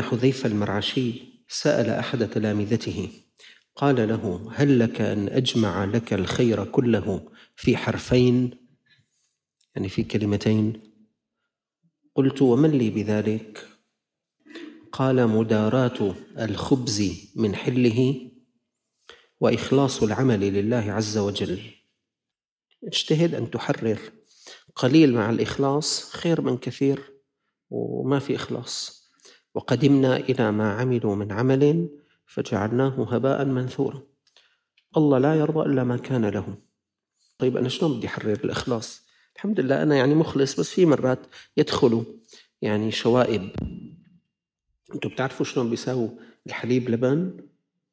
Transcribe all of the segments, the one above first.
حذيفة المرعشي سأل أحد تلامذته قال له: هل لك أن أجمع لك الخير كله في حرفين، يعني في كلمتين؟ قلت: ومن لي بذلك؟ قال: مداراة الخبز من حله وإخلاص العمل لله عز وجل. اجتهد أن تحرر، قليل مع الإخلاص خير من كثير وما في إخلاص. وقدمنا إلى ما عملوا من عمل فجعلناه هباء منثورا. الله لا يرضى إلا ما كان له. طيب أنا شلون بدي أحرر الإخلاص؟ الحمد لله أنا يعني مخلص، بس في مرات يدخلوا يعني شوائب. أنتوا بتعرفوا شلون بيساووا الحليب لبن؟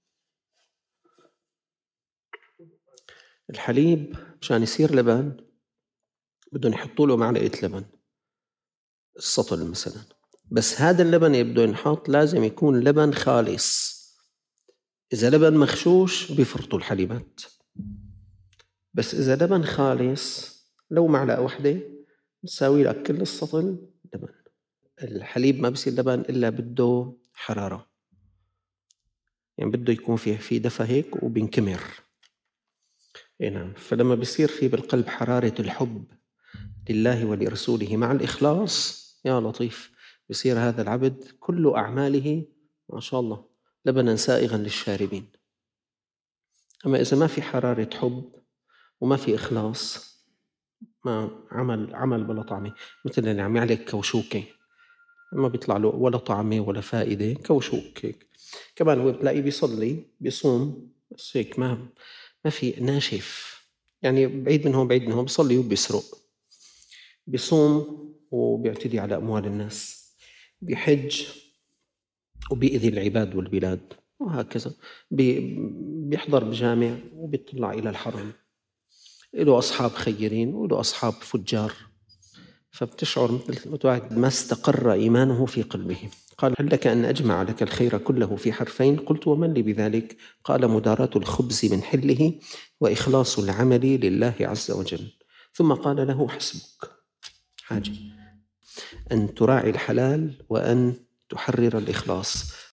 الحليب مشان يصير لبن بدهم يحطوا له معلقة لبن، السطل مثلا، بس هذا اللبن اللي بده ينحط لازم يكون لبن خالص. إذا لبن مغشوش بيفرطوا الحليبات، بس إذا لبن خالص لو معلقة واحدة تساوي لك كل السطل لبن. الحليب ما بصير لبن إلا بده حرارة، يعني بده يكون في دفى هيك وبينكمر. نعم. فلما بيصير في بالقلب حرارة الحب لله ولرسوله مع الإخلاص، يا لطيف، بيصير هذا العبد كل أعماله ما شاء الله لبنا سائغا للشاربين. أما إذا ما في حرارة حب وما في إخلاص، ما عمل بلا طعمه. مثل اللي عم يعلق كوشوكة، ما بيطلع له ولا طعمه ولا فائدة، كوشوك هيك. كمان هو بتلاقيه بيصلي بيصوم بس هيك ما في ناشف، يعني بعيد من هون بعيد من هون، بيصلي وبيسرق، بيصوم وبيعتدي على أموال الناس، بيحج وبيأذي العباد والبلاد، وهكذا. بيحضر بجامع وبيطلع إلى الحرم، له أصحاب خيرين وله أصحاب فجار، فبتشعر مثل ما استقر إيمانه في قلبه. قال: هل لك أن أجمع لك الخير كله في حرفين؟ قلت: ومن لي بذلك؟ قال: مداراة الخبز من حله وإخلاص العمل لله عز وجل. ثم قال له: حسبك حاجة أن تراعي الحلال وأن تحرر الإخلاص.